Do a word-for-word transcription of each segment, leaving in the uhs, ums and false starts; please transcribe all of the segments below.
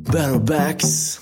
برا بکس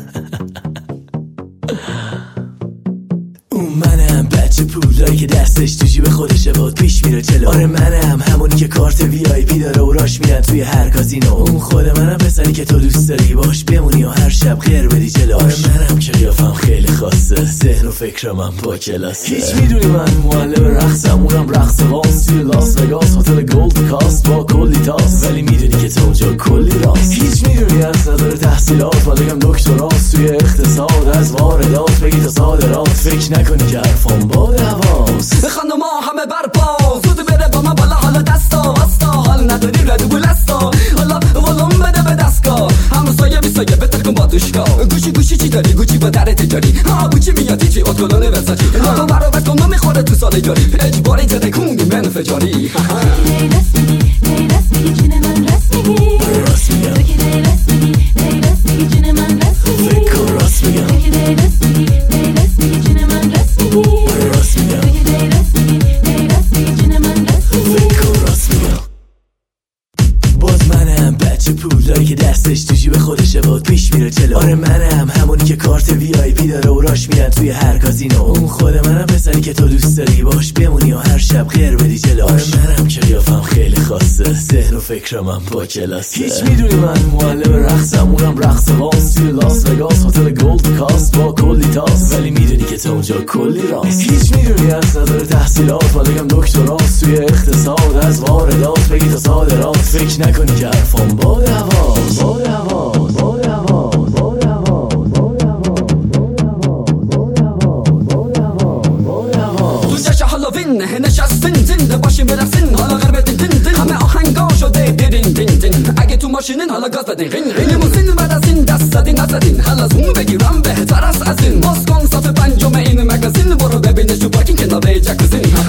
اون منم بچه پولایی که دستش تو جیب خودشه باد پیش میره جلو. آره منم همونی که کارت وی آی پی داره و راش میرن توی هر کازینو. اون خود منم پسری که تو دوست داری باش بمونی و هر شب غیر بدی جلو. آره منم که قیافم خیلی خاصه، ذهن و فکرم هم با کلاسه. هیچ میدونی من معلم رقصم، اونم رقص واس توی لاس وگاس، هتل گولد کاست با کلی تاس. ولی میدونی که تو اونجا کلی راست. هیچ میدونی از نظر تحصیلات من بگم دکتراست توی اقتصاد، از واردات بگی تا صادرات. فکر نکنی که حرفام با دواست. خانوما همه برپا زود بره با من بالا، حالا دستا وستا حال نداری ردو بولستا. حالا ولوم بده به دستگاه همسایه بیسایه بتر کن با دوشگاه. گوشی گوشی چی داری؟ گوچی با در تجاری. ها گوچی میادی چی اتکلونه ورساچی. تو برابت کن میخوره تو سال جاری. اجباری جده کنگی من فجاری. دی راست میگی، دی راست میگی، جون من راست میگی. راست میگم. تو که دی راست میگی، دی راست میگی، جون من راست میگی. فکر کن راست میگم. تو که دی راست میگی، دی راست میگی، جون من راست میگی. راست میگم. تو که دی راست میگی، دی راست میگی، جون من راست میگی. فکر کن راست میگم. باز منم بچه پولایی که دستش تو جیب خودشه باد پیش میره جلو. آره منم همونی که کارت وی آی پی داره و راش میرن توی هر کازینو. اون خود منم پسری که تو دوست داری باش بمونی و هر شب غیر بدی جلو. آره منم که قیافم خیلی خاصه، ذهن و فکرم هم با کلاسه. هیچ میدونی من معلم رقصم، اونم رقص واس توی لاس وگاس، هتل گولد کاست با کلی تاس. ولی میدونی که تو اونجا کلی راست. هیچ میدونی از نظر تحصیلات من بگم دکتراست توی اقتصاد، از واردات بگی تا صادرات. فکر نکنی که حرفام با دواست. با دواست. با دواست. با دواست. با دواست. با دواست. تو جشن هالووین نشستین زنده باشین برقصین، حالا غرب دین دین دین. همه آهنگا شده دیرین دین دین. اگه تو ماشینین حالا گاز بدین غین غین. لیموزین بعد از این دست زدین نزدین، حالا زوم بگیرم بهتر از از این. باز کن صف پنجم این مگازین، برو ببینش تو پارکینگ کنار جکوزین.